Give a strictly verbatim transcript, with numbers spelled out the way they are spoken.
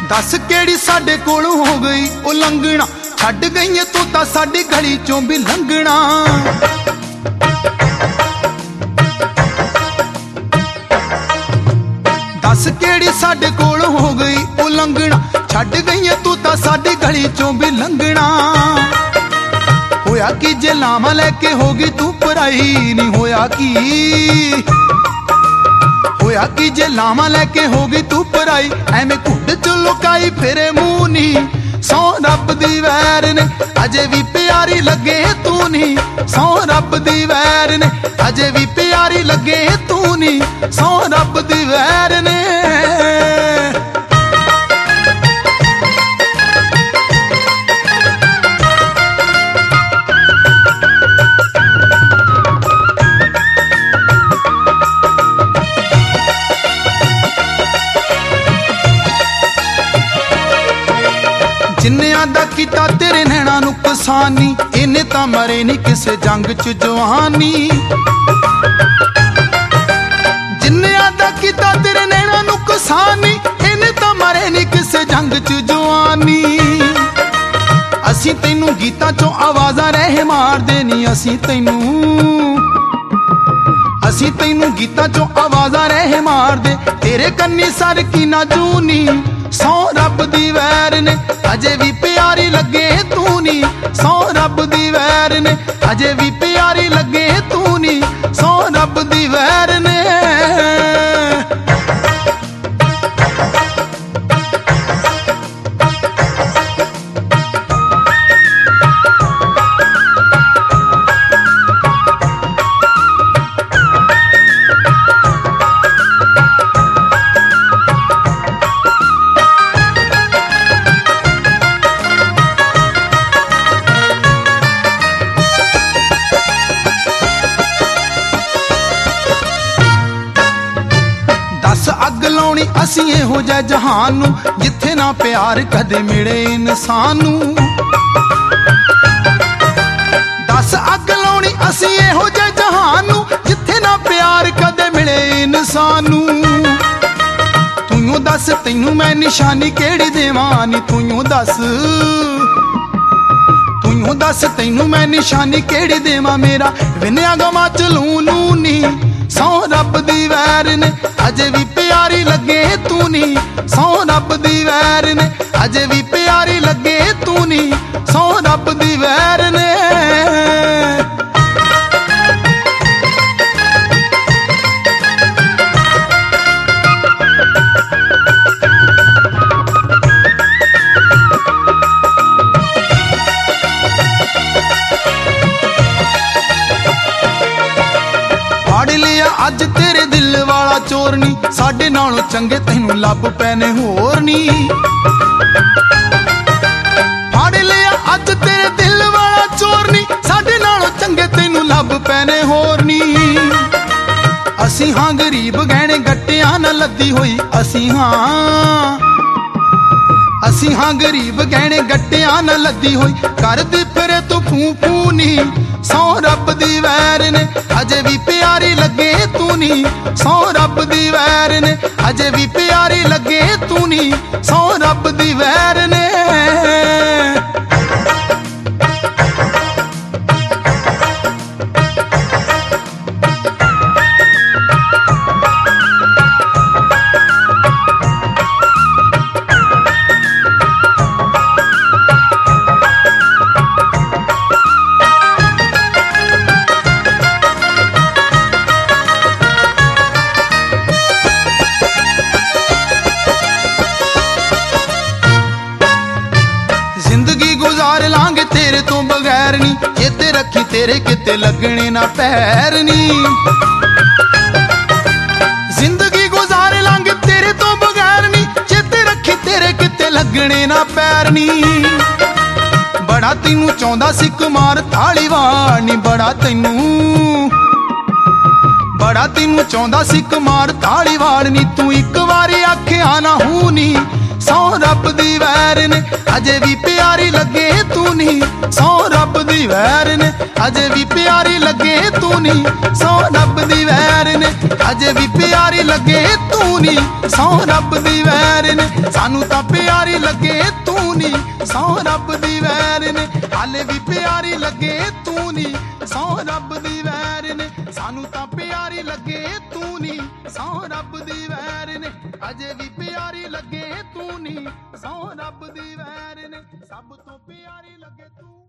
दस केड़ी साडे कोलों हो गई ओ लंघना, छड्ड गई तू तां साडी गली चों भी लंघना। दस केड़ी साडे कोलों हो गई ओ लंघना, छड्ड गई तू तां साडी गली चों भी लंघना। होया कि जे लामा लैके होगी तू पराई, नहीं होया कि होया कि जे लामा लैके होगी तू पराई, एवें घुट च लुकाई फिरे मूंह नी। सौ रब दी वैर ने अजे भी प्यारी लगे तू नी, सौ रब दी वैर ने अजे भी प्यारी लगे तू नी, सौ रब दी वैर ने। जिन्नियां दा कीता तेरे नैना नुकसानी, इन्ने तां मरे नहीं किसे जंग च जवानी। जिन्नियां दा कीता तेरे नैना नुकसानी, इन्ने तां मरे नहीं किसे जंग च जवानी। असी तैनू गीतां चों आवाज़ां रह मार देनी, असी तैनू असी तैनू गीतां चों आवाज़ां रह मार दे, तेरे कन्नी सर की ना जूनी। सौ रब दी वैर ने अजे भी प्यारी लगे तू नी, सौ रब दी वैर ने अजे भी प्यारी लगे तू नी, सौ रब दी वैर ने। अग लाउणी असी इहो जिहा जहान नूं, जिथे ना प्यार कदे मिले इंसान नूं। दस अग लाउणी असी इहो जिहा जहान नूं, जिथे ना प्यार कदे मिले इंसान नूं। तूं दस तैनू मैं निशानी केड़ी देवां नी, तूं दस तूं दस तैनू मैं निशानी केड़ी देवां, मेरा विनया गवा चलूं लूं नी। सौ रब दी वैर ने अजे भी प्यारी लगे तू नी, सौ रब दी वैर ने अजे भी प्यारी लगे तू नी, सौ रब दी वैर ने। अज तेरे दिल वाला चोर नी, साडे नालों चंगे तैनू लब पैने होर नी। फाड़ लिया अज तेरे दिल वाला चोर नी, साडे नालों चंगे तैनू लब पैने होर नी। असी हां गरीब गहने गट्टियां न लद्दी होई, असी हां असी हां गरीब गहने गट्टियां न लद्दी होई, करदी फिरे तू फू फू नी। सौ रब दी वैर ने अजे भी प्यारी लगे तू नी, सौ रब दी वैर ने अजे भी प्यारी लगे तू नी, सौ रब दी वैर ने। जिंदगी गुजार लांगे तेरे तो बगैर नी, चेते रखी तेरे किते लगने ना पैर नी। जिंदगी गुजार लांगे तेरे तो बगैर नी, चेते रखी तेरे किते लगने ना पैर नी। बड़ा तैनू चाहुंदा सी कुमार धालीवाल नी, बड़ा तैनू बड़ा तैनू चाहुंदा सी कुमार धालीवाल नी, तू एक वारी आखिया ना हूं नी। सौ रब दी वैर ने अजे भी प्यारी लगे तू नी, सौ रब दी वैर ने अजे भी प्यारी लगे तू नी, सौ रब दी वैर ने ਅਜੇ ਵੀ ਪਿਆਰੀ ਲੱਗੇ ਤੂੰ ਨੀ, ਸਹੁੰ ਰੱਬ ਦੀ ਵੈਰ ਨੇ। ਸਾਨੂੰ ਤਾਂ ਪਿਆਰੀ ਲੱਗੇ ਤੂੰ ਨੀ, ਸਹੁੰ ਰੱਬ ਦੀ ਵੈਰ ਨੇ। ਹਾਲੇ ਵੀ ਪਿਆਰੀ ਲੱਗੇ ਤੂੰ ਨੀ, ਸਹੁੰ ਰੱਬ ਦੀ ਵੈਰ ਨੇ। ਸਾਨੂੰ ਤਾਂ ਪਿਆਰੀ ਲੱਗੇ ਤੂੰ ਨੀ, ਸਹੁੰ ਰੱਬ ਦੀ ਵੈਰ ਨੇ। ਅਜੇ ਵੀ ਪਿਆਰੀ ਲੱਗੇ ਤੂੰ ਨੀ, ਸਹੁੰ ਰੱਬ ਦੀ ਵੈਰ ਨੇ। ਸਭ ਤੋਂ ਪਿਆਰੀ ਲੱਗੇ ਤੂੰ।